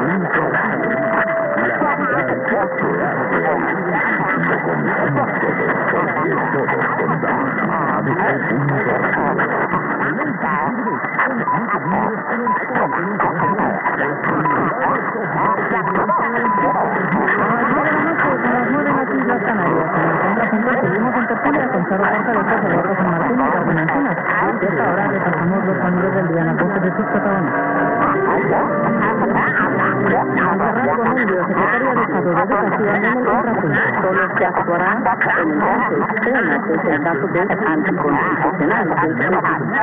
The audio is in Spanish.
Solo se actuará en el caso extremo, que es el caso de anticonstitucional.